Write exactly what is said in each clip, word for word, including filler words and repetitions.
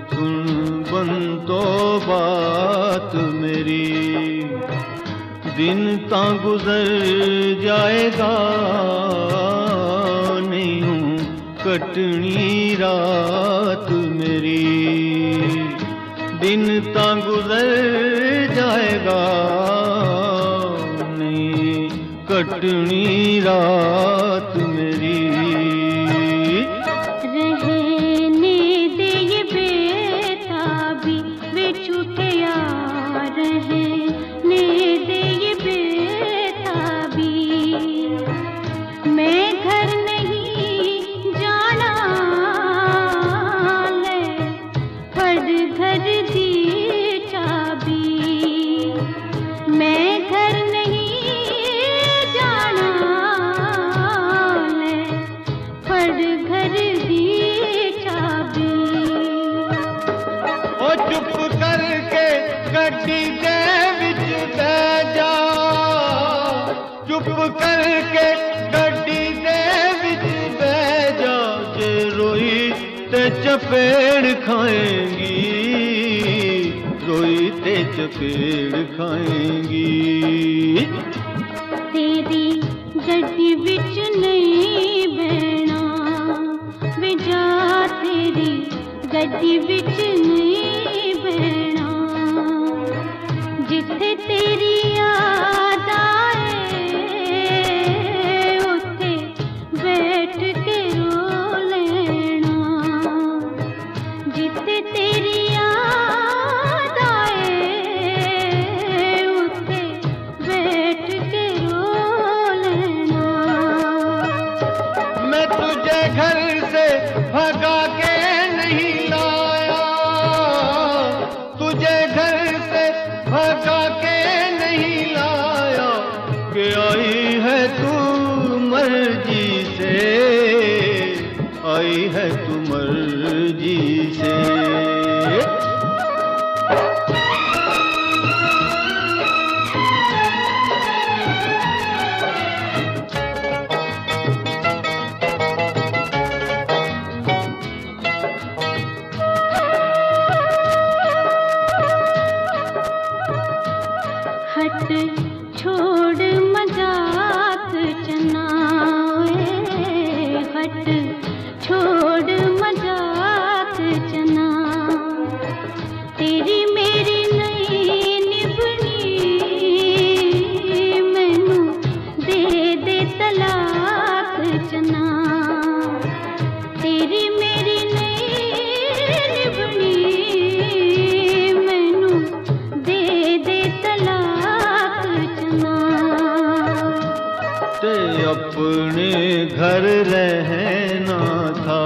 सुन बंतो बात मेरी, दिन ता गुजर जाएगा, नहीं हूँ कटनी रात मेरी। दिन ता गुजर जाएगा, नहीं कटनी रात मेरी। रहने दे ये बेताबी, वे छूटे यार, रहने दे ये बेताबी। मैं घर नहीं जाना, ले फड़ घर दी चाबी। मैं घर नहीं जाना, ले फड़ घर दी चाबी। ओ चुप करके गड्डी दे विच बह जा, चुप करके गड्डी दे विच बह जा। जे रोई ते चपेड़ खाएंगी, रोई ते चपेड़ खाएंगी। तेरी गड्डी विच नहीं बहना, वे जा तेरी गड्डी विच नहीं बहना। जिथे तेरी याद आए, उथे बैठ के रो लेना। जिथे तेरी याद आए, उथे बैठ के रो लेना। मैं तुझे घर से भगा के नहीं लाया, तुझे घर से भगा के नहीं लाया। कि आई है तू मर्जी से, आई है तू मर्जी से। हट छोड़ मजाक चनाए, हट छोड़ मजाक चना। तेरी मेरी नहीं निभनी, मैनू दे दे तलाक चना। तेरी मेरी नहीं निभनी, मैनू दे दे तलाक चना। ते अपने घर रहना था,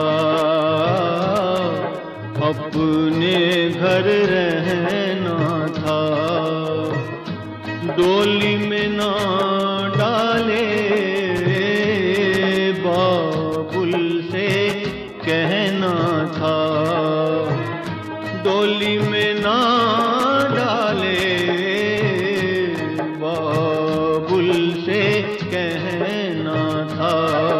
अपने घर रहना था। डोली में ना डाले, बाबुल से कहना था। डोली में ना डाले, बाबुल से कहना था।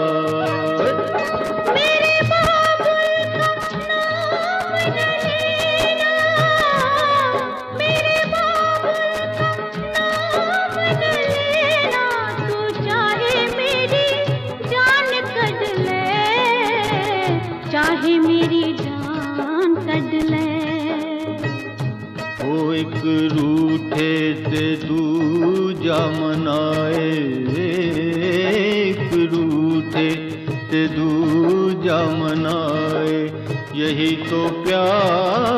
मेरे बाबुल का नाम न लेना, मेरे बाबुल का नाम न लेना। तू चाहे मेरी जान कट ले, चाहे मेरी जान कट ले। ओ एक रूठे ते दूजा मनाए, एक रूठे ते दूजा मनाए। यही तो प्यार